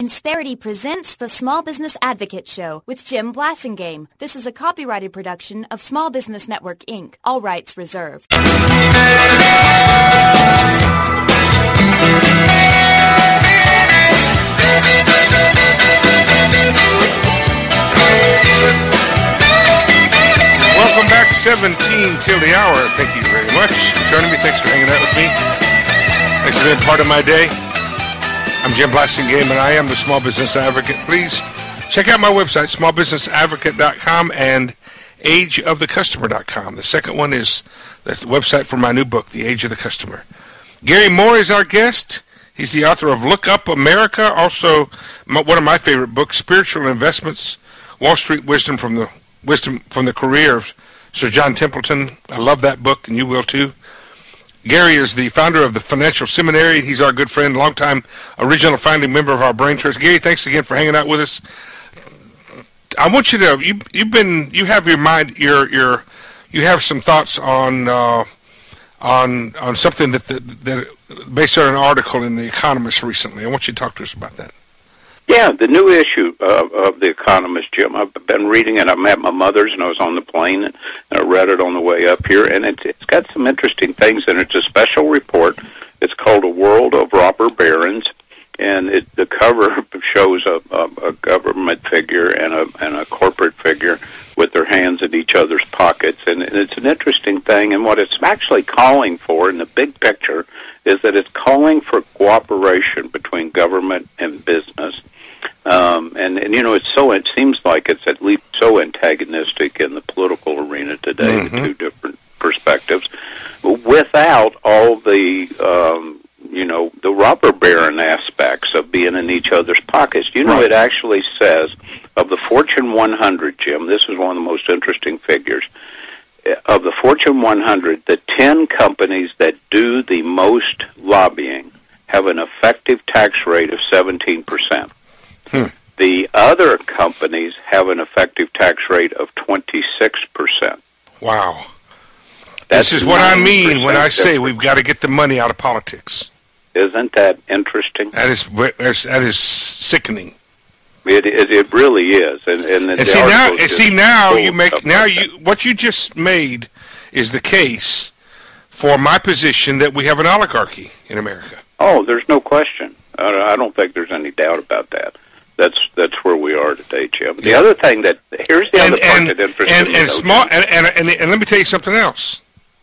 Insperity presents the Small Business Advocate Show with Jim Blasingame. This is a copyrighted production of Small Business Network, Inc. All rights reserved. Welcome back, 17 till the hour. Thank you very much for joining me. Thanks for hanging out with me. Thanks for being part of my day. I'm Jim Blasingame, and I am the Small Business Advocate. Please check out my website, smallbusinessadvocate.com and ageofthecustomer.com. The second one is the website for my new book, The Age of the Customer. Gary Moore is our guest. He's the author of Look Up America, also one of my favorite books, Spiritual Investments, Wall Street Wisdom from the career of Sir John Templeton. I love that book, and you will too. Gary is the founder of the Financial Seminary. He's our good friend, longtime original founding member of our Brain Trust. Gary, thanks again for hanging out with us. I want you to you have your mind you have some thoughts on something that based on an article in The Economist recently. I want you to talk to us about that. Yeah, the new issue of The Economist, Jim. I've been reading it. I'm at my mother's, and I was on the plane, and I read it on the way up here, and it's got some interesting things in it. It's a special report. It's called A World of Robber Barons, and the cover shows a government figure and a corporate figure with their hands in each other's pockets, and it's an interesting thing. And what it's actually calling for in the big picture is that it's calling for cooperation between government and business. And you know, it seems like it's at least so antagonistic in the political arena today, the two different perspectives, without all the, the robber baron aspects of being in each other's pockets. You know, It actually says, of the Fortune 100, Jim, this is one of the most interesting figures, of the Fortune 100, the 10 companies that do the most lobbying have an effective tax rate of 17%. The other companies have an effective tax rate of 26%. Wow. This is what I mean when I say we've got to get the money out of politics. Isn't that interesting? That is sickening. It really is. What you just made is the case for my position that we have an oligarchy in America. Oh, there's no question. I don't think there's any doubt about that. That's where we are today, Jim. The other thing here's the other part that interests me. And let me tell you something else.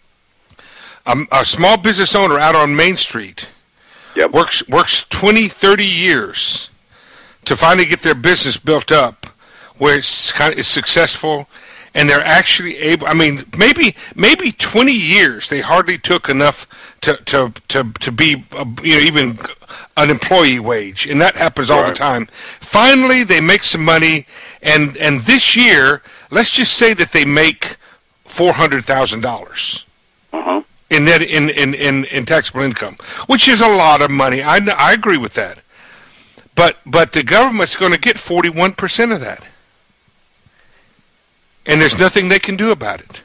A small business owner out on Main Street works 20, 30 years to finally get their business built up where it's successful, and they're actually able. I mean, maybe 20 years they hardly took enough to be even an employee wage, and that happens all the time. Finally, they make some money, and this year, let's just say that they make $400,000 in net in taxable income, which is a lot of money. I agree with that. But the government's going to get 41% of that. And there's nothing they can do about it.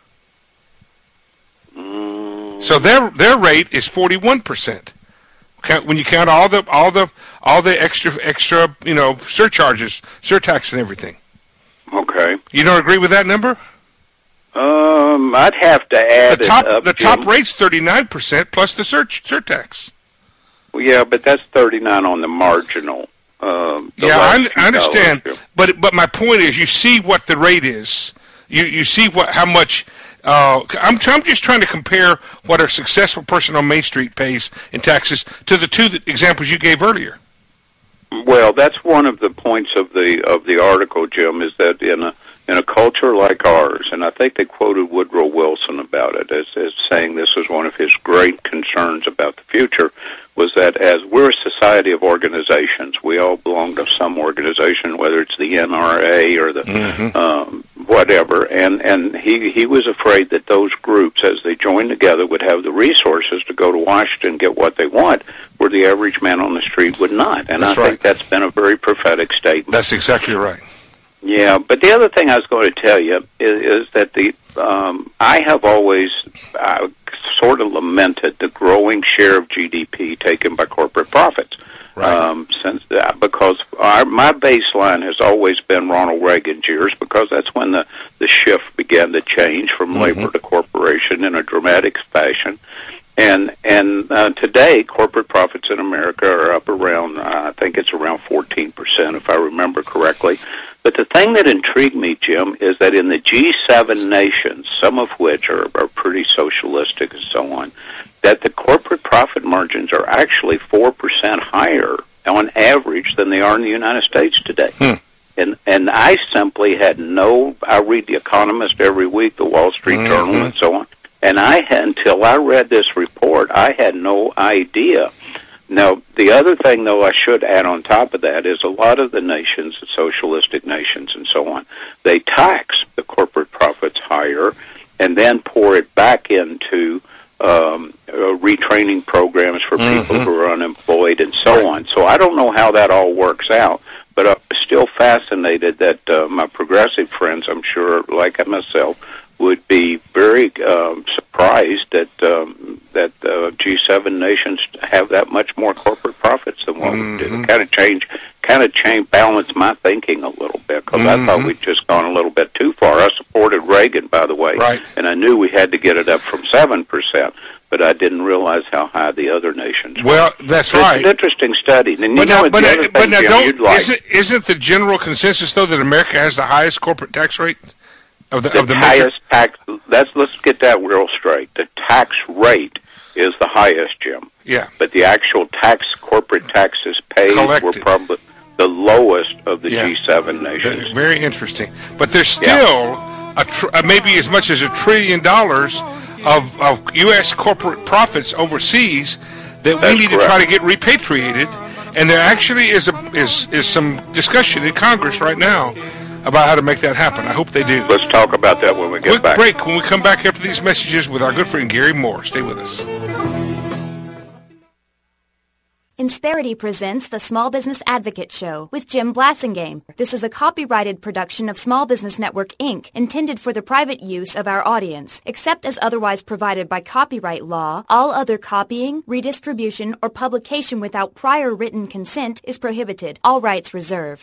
So their rate is 41%. When you count all the extra surcharges, surtax and everything. Okay. You don't agree with that number? I'd have to add the top rate's 39% plus the surtax. Well, yeah, but that's 39 on the marginal. I understand. But my point is, you see what the rate is. You see how much. I'm just trying to compare what a successful person on Main Street pays in taxes to the two examples you gave earlier. Well, that's one of the points of the article, Jim, is that in a culture like ours, and I think they quoted Woodrow Wilson about it as saying this was one of his great concerns about the future, was that as we're a society of organizations, we all belong to some organization, whether it's the NRA or the whatever, and he was afraid that those groups, as they joined together, would have the resources to go to Washington and get what they want, where the average man on the street would not. And I think that's been a very prophetic statement. That's exactly right. Yeah, but the other thing I was going to tell you is that I have always sort of lamented the growing share of GDP taken by corporate profits. Right. Because my baseline has always been Ronald Reagan's years, because that's when the shift began to change from labor to corporation in a dramatic fashion. And today, corporate profits in America are up around, I think it's around 14%, if I remember correctly. But the thing that intrigued me, Jim, is that in the G7 nations, some of which are pretty socialistic and so on, that the corporate profit margins are actually 4% higher on average than they are in the United States today. And I simply had I read The Economist every week, the Wall Street Journal, and so on. And until I read this report, I had no idea. Now, the other thing, though, I should add on top of that is a lot of the nations, the socialistic nations and so on, they tax the corporate profits higher and then pour it back into retraining programs for people who are unemployed and so on. So I don't know how that all works out, but I'm still fascinated that my progressive friends, I'm sure, like myself, would be very surprised that G7 nations have that much more corporate profits than what we do. Kind of change, balance my thinking a little bit, because I thought we'd just gone a little bit too far. I supported Reagan, by the way, and I knew we had to get it up from 7%, but I didn't realize how high the other nations were. Well, that's right. It's an interesting study. And isn't the general consensus, though, that America has the highest corporate tax rate? The highest tax. Let's get that real straight. The tax rate is the highest, Jim. Yeah. But the actual corporate taxes paid were probably the lowest of the G7 nations. Very interesting. But there's still maybe as much as $1 trillion of U.S. corporate profits overseas that we need to try to get repatriated. And there actually is some discussion in Congress right now about how to make that happen. I hope they do. Let's talk about that when we get back. Quick break when we come back after these messages with our good friend Gary Moore. Stay with us. Insperity presents the Small Business Advocate Show with Jim Blasingame. This is a copyrighted production of Small Business Network, Inc., intended for the private use of our audience. Except as otherwise provided by copyright law, all other copying, redistribution, or publication without prior written consent is prohibited. All rights reserved.